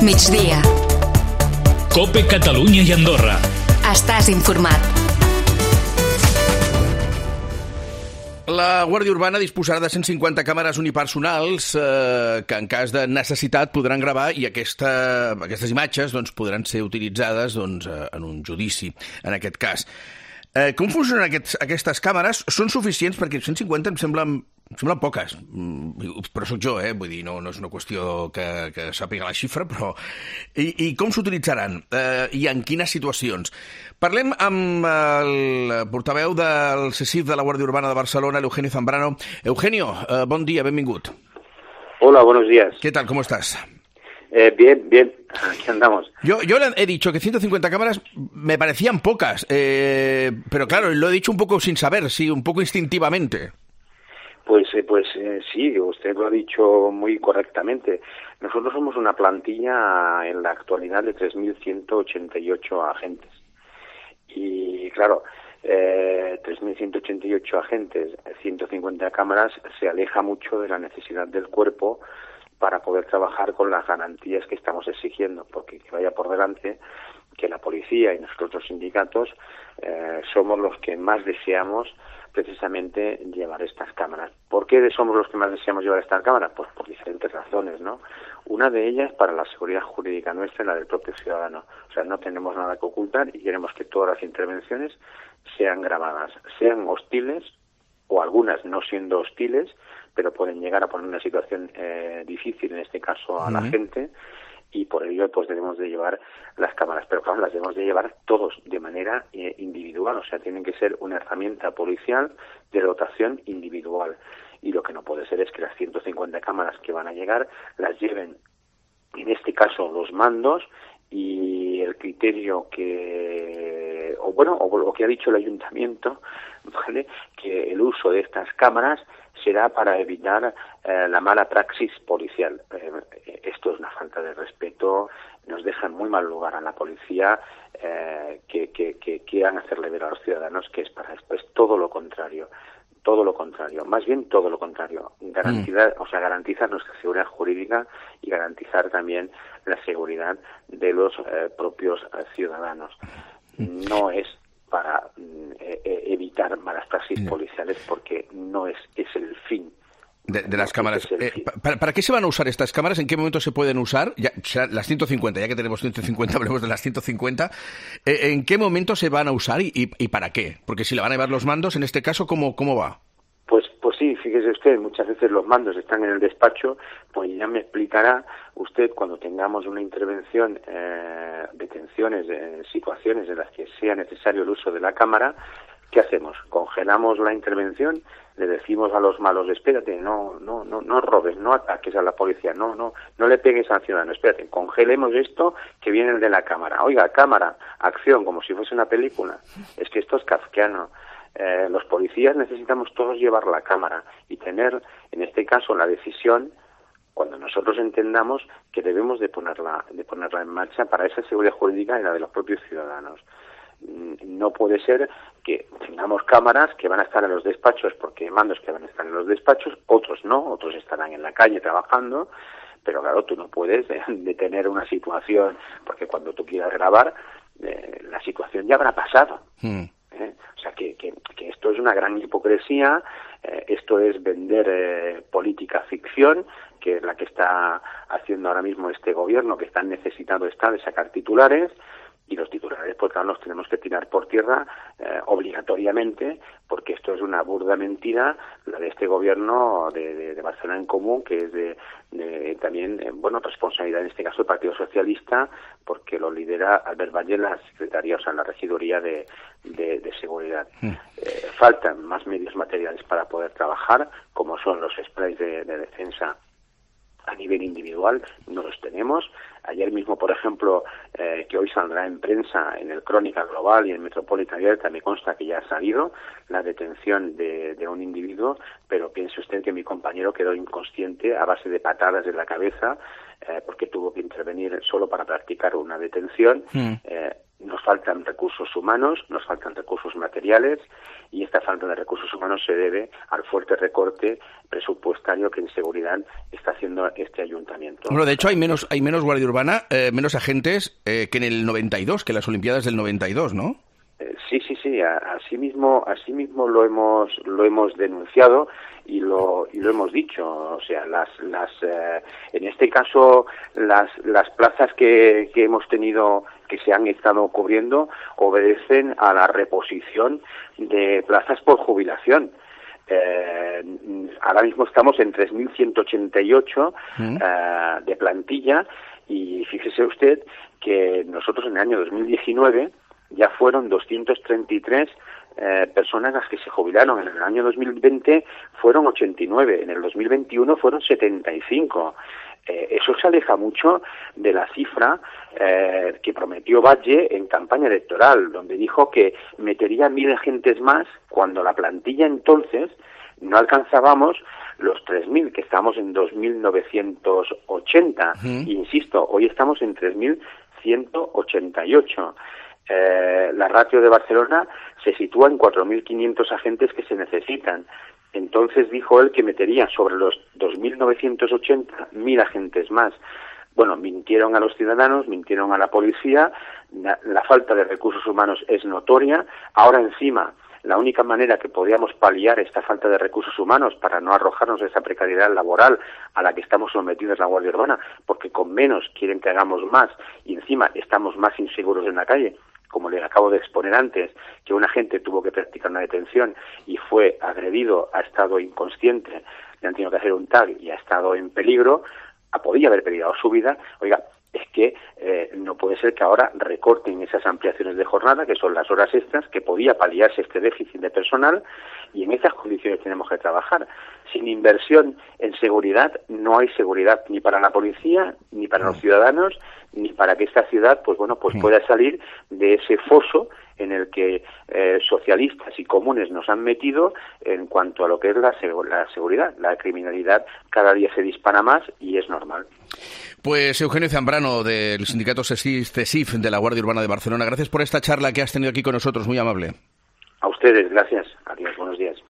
migdia. COPE Catalunya i Andorra. Estàs informat. La Guàrdia Urbana disposarà de 150 càmeres unipersonals que en cas de necessitat podran gravar i aquestes imatges podran ser utilitzades en un judici, en aquest cas. Com funcionen aquestes càmeres? Són suficients? Perquè 150 em semblen poques, però sóc jo, vull dir, no és una qüestió que sàpiga la xifra, però... I com s'utilitzaran? I en quines situacions? Parlem amb el portaveu del CSIF de la Guàrdia Urbana de Barcelona, Eugenio Zambrano. Eugenio, bon dia, benvingut. Hola, buenos días. ¿Qué tal? ¿Cómo estás? Bien, aquí andamos. Yo he dicho que 150 cámaras me parecían pocas, pero claro, lo he dicho un poco sin saber, sí, un poco instintivamente. Pues sí, usted lo ha dicho muy correctamente. Nosotros somos una plantilla en la actualidad de 3.188 agentes. Y claro, 3.188 agentes, 150 cámaras, se aleja mucho de la necesidad del cuerpo para poder trabajar con las garantías que estamos exigiendo, porque que vaya por delante que la policía y nosotros los sindicatos somos los que más deseamos precisamente llevar estas cámaras. ¿Por qué somos los que más deseamos llevar estas cámaras? Pues por diferentes razones, ¿no? Una de ellas para la seguridad jurídica nuestra y la del propio ciudadano. O sea, no tenemos nada que ocultar y queremos que todas las intervenciones sean grabadas, sean hostiles o algunas no siendo hostiles, pero pueden llegar a poner una situación difícil, en este caso a la gente, y por ello pues debemos de llevar las cámaras, pero claro, las debemos de llevar todos de manera individual, o sea, tienen que ser una herramienta policial de dotación individual, y lo que no puede ser es que las 150 cámaras que van a llegar las lleven, en este caso, los mandos, y el criterio o lo que ha dicho el ayuntamiento, ¿vale?, que el uso de estas cámaras será para evitar la mala praxis policial. Esto es una falta de respeto, nos deja en muy mal lugar a la policía, que quieran hacerle ver a los ciudadanos que es para esto. Es todo lo contrario, más bien todo lo contrario. Garantizar nuestra seguridad jurídica y garantizar también la seguridad de los propios ciudadanos. No es para evitar malas praxis policiales, porque no es el fin de las cámaras. ¿Para qué se van a usar estas cámaras? ¿En qué momento se pueden usar? Las 150, ya que tenemos 150, hablemos de las 150. ¿En qué momento se van a usar y para qué? Porque si le van a llevar los mandos, en este caso, ¿cómo va? Pues sí, fíjese usted, muchas veces los mandos están en el despacho, pues ya me explicará usted cuando tengamos una intervención, detenciones, situaciones en las que sea necesario el uso de la cámara. ¿Qué hacemos? Congelamos la intervención, le decimos a los malos, espérate, no robes, no ataques a la policía, no le pegues al ciudadano, espérate, congelemos esto que viene el de la cámara. Oiga, cámara, acción, como si fuese una película. Es que esto es kafkiano. Los policías necesitamos todos llevar la cámara y tener, en este caso, la decisión cuando nosotros entendamos que debemos de ponerla en marcha para esa seguridad jurídica y la de los propios ciudadanos. No puede ser que tengamos cámaras que van a estar en los despachos, porque mandos que van a estar en los despachos, otros no, otros estarán en la calle trabajando, pero claro, tú no puedes detener una situación, porque cuando tú quieras grabar, la situación ya habrá pasado. O sea, que esto es una gran hipocresía, esto es vender política ficción, que es la que está haciendo ahora mismo este gobierno, que tan necesitado está de sacar titulares, y los titulares, pues claro, los tenemos que tirar por tierra obligatoriamente, porque esto es una burda mentira, la de este gobierno de Barcelona en Común, que es de también, responsabilidad en este caso del Partido Socialista, porque lo lidera Albert Valle en la Secretaría, o sea, en la Regiduría de Seguridad. Faltan más medios materiales para poder trabajar, como son los sprays de defensa a nivel individual, no los tenemos. Ayer mismo, por ejemplo, que hoy saldrá en prensa, en el Crónica Global y en Metropolitan Alerta, me consta que ya ha salido la detención de un individuo, pero piense usted que mi compañero quedó inconsciente a base de patadas en la cabeza, porque tuvo que intervenir solo para practicar una detención. nos faltan recursos humanos, nos faltan recursos materiales, y esta falta de recursos humanos se debe al fuerte recorte presupuestario que en seguridad está haciendo este ayuntamiento. Bueno, de hecho hay menos Guardia Urbana, menos agentes que en el 92, que en las Olimpiadas del 92, ¿no? Sí, así mismo lo hemos denunciado y lo hemos dicho. O sea, en este caso las plazas que hemos tenido, que se han estado cubriendo, obedecen a la reposición de plazas por jubilación. Ahora mismo estamos en 3.188 de plantilla, y fíjese usted que nosotros en el año 2019 ya fueron 233 personas las que se jubilaron. En el año 2020 fueron 89, en el 2021 fueron 75. Eso se aleja mucho de la cifra que prometió Batlle en campaña electoral, donde dijo que metería 1.000 agentes más, cuando la plantilla entonces no alcanzábamos los 3.000, que estamos en 2.980. Insisto, hoy estamos en 3.188. La ratio de Barcelona se sitúa en 4.500 agentes que se necesitan. Entonces dijo él que metería sobre los 2.980 1.000 agentes más. Bueno, mintieron a los ciudadanos, mintieron a la policía. La falta de recursos humanos es notoria. Ahora encima, la única manera que podríamos paliar esta falta de recursos humanos para no arrojarnos a esa precariedad laboral a la que estamos sometidos la Guardia Urbana, porque con menos quieren que hagamos más y encima estamos más inseguros en la calle, como le acabo de exponer antes, que un agente tuvo que practicar una detención y fue agredido, ha estado inconsciente, le han tenido que hacer un tag y ha estado en peligro, podía haber peligrado su vida. Oiga, es que no puede ser que ahora recorten esas ampliaciones de jornada, que son las horas extras, que podía paliarse este déficit de personal, y en esas condiciones tenemos que trabajar. Sin inversión en seguridad no hay seguridad ni para la policía, ni para los ciudadanos, ni para que esta ciudad pues pueda salir de ese foso en el que socialistas y comunes nos han metido en cuanto a lo que es la seguridad. La criminalidad cada día se dispara más y es normal. Pues Eugenio Zambrano, del sindicato CESIF de la Guardia Urbana de Barcelona, gracias por esta charla que has tenido aquí con nosotros, muy amable. A ustedes, gracias. Adiós, buenos días.